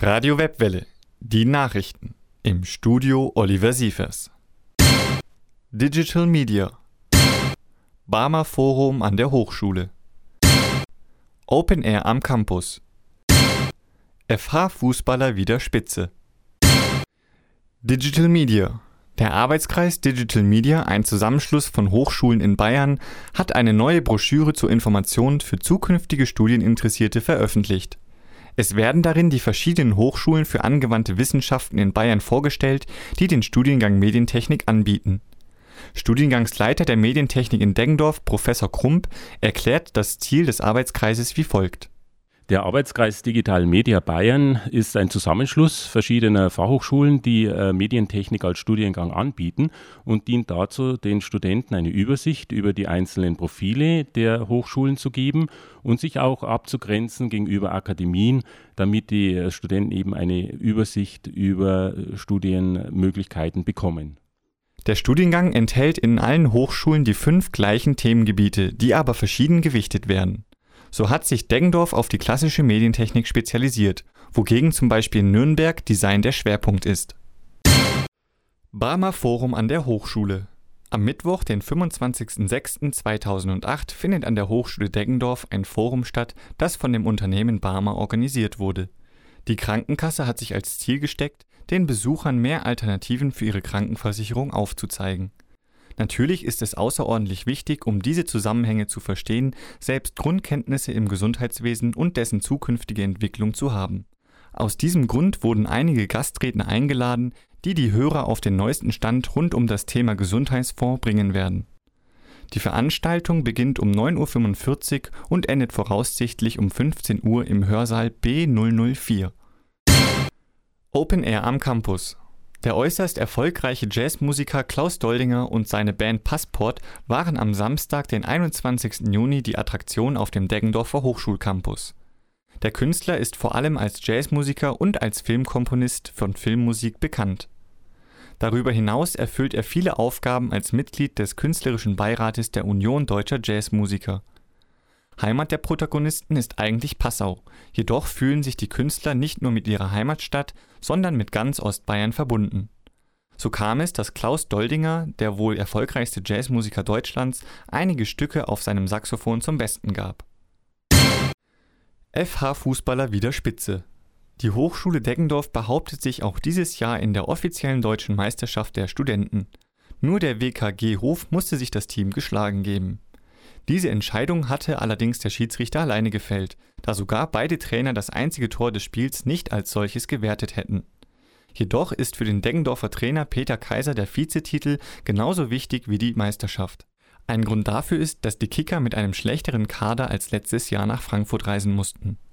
Radio Webwelle, die Nachrichten. Im Studio Oliver Sievers. Digital Media. Barmer Forum an der Hochschule. Open Air am Campus. FH-Fußballer wieder Spitze. Digital Media. Der Arbeitskreis Digital Media, ein Zusammenschluss von Hochschulen in Bayern, hat eine neue Broschüre zur Information für zukünftige Studieninteressierte veröffentlicht. Es werden darin die verschiedenen Hochschulen für angewandte Wissenschaften in Bayern vorgestellt, die den Studiengang Medientechnik anbieten. Studiengangsleiter der Medientechnik in Deggendorf, Professor Krump, erklärt das Ziel des Arbeitskreises wie folgt. Der Arbeitskreis Digital Media Bayern ist ein Zusammenschluss verschiedener Fachhochschulen, die Medientechnik als Studiengang anbieten und dient dazu, den Studenten eine Übersicht über die einzelnen Profile der Hochschulen zu geben und sich auch abzugrenzen gegenüber Akademien, damit die Studenten eben eine Übersicht über Studienmöglichkeiten bekommen. Der Studiengang enthält in allen Hochschulen die 5 gleichen Themengebiete, die aber verschieden gewichtet werden. So hat sich Deggendorf auf die klassische Medientechnik spezialisiert, wogegen zum Beispiel in Nürnberg Design der Schwerpunkt ist. Barmer Forum an der Hochschule. Am Mittwoch, den 25.06.2008, findet an der Hochschule Deggendorf ein Forum statt, das von dem Unternehmen Barmer organisiert wurde. Die Krankenkasse hat sich als Ziel gesteckt, den Besuchern mehr Alternativen für ihre Krankenversicherung aufzuzeigen. Natürlich ist es außerordentlich wichtig, um diese Zusammenhänge zu verstehen, selbst Grundkenntnisse im Gesundheitswesen und dessen zukünftige Entwicklung zu haben. Aus diesem Grund wurden einige Gastredner eingeladen, die die Hörer auf den neuesten Stand rund um das Thema Gesundheitsfonds bringen werden. Die Veranstaltung beginnt um 9.45 Uhr und endet voraussichtlich um 15 Uhr im Hörsaal B004. Open Air am Campus. Der äußerst erfolgreiche Jazzmusiker Klaus Doldinger und seine Band Passport waren am Samstag, den 21. Juni, die Attraktion auf dem Deggendorfer Hochschulcampus. Der Künstler ist vor allem als Jazzmusiker und als Filmkomponist von Filmmusik bekannt. Darüber hinaus erfüllt er viele Aufgaben als Mitglied des künstlerischen Beirates der Union Deutscher Jazzmusiker. Heimat der Protagonisten ist eigentlich Passau, jedoch fühlen sich die Künstler nicht nur mit ihrer Heimatstadt, sondern mit ganz Ostbayern verbunden. So kam es, dass Klaus Doldinger, der wohl erfolgreichste Jazzmusiker Deutschlands, einige Stücke auf seinem Saxophon zum Besten gab. FH-Fußballer wieder Spitze. Die Hochschule Deggendorf behauptet sich auch dieses Jahr in der offiziellen deutschen Meisterschaft der Studenten. Nur der WKG Hof musste sich das Team geschlagen geben. Diese Entscheidung hatte allerdings der Schiedsrichter alleine gefällt, da sogar beide Trainer das einzige Tor des Spiels nicht als solches gewertet hätten. Jedoch ist für den Deggendorfer Trainer Peter Kaiser der Vizetitel genauso wichtig wie die Meisterschaft. Ein Grund dafür ist, dass die Kicker mit einem schlechteren Kader als letztes Jahr nach Frankfurt reisen mussten.